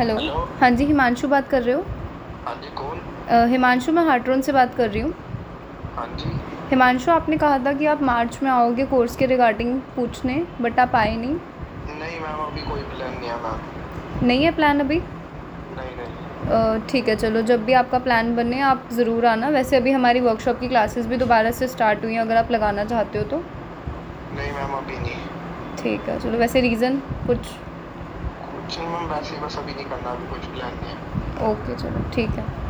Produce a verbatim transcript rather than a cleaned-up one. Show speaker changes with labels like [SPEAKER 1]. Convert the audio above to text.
[SPEAKER 1] Hello.
[SPEAKER 2] Hello.
[SPEAKER 1] हाँ जी, हिमांशु बात कर रहे हो?
[SPEAKER 2] हाँ जी, कौन?
[SPEAKER 1] अ, हिमांशु, मैं हार्ट्रोन से बात कर रही हूँ।
[SPEAKER 2] हाँ जी।
[SPEAKER 1] हिमांशु, आपने कहा था कि आप मार्च में आओगे कोर्स के रिगार्डिंग पूछने, बट आप आए नहीं।
[SPEAKER 2] नहीं मैम, अभी कोई प्लान नहीं है मैम।
[SPEAKER 1] नहीं है प्लान अभी?
[SPEAKER 2] नहीं नहीं।
[SPEAKER 1] अ, ठीक है, चलो जब भी आपका प्लान बने आप ज़रूर आना। वैसे अभी हमारी वर्कशॉप की क्लासेस भी दोबारा से स्टार्ट हुई हैं, अगर आप लगाना चाहते हो तो।
[SPEAKER 2] नहीं मैम, अभी नहीं।
[SPEAKER 1] ठीक है, चलो। वैसे रीज़न कुछ?
[SPEAKER 2] कुछ नहीं मैम, वैसे ही बस अभी नहीं करना, अभी कुछ प्लान नहीं है।
[SPEAKER 1] ओके, चलो ठीक है।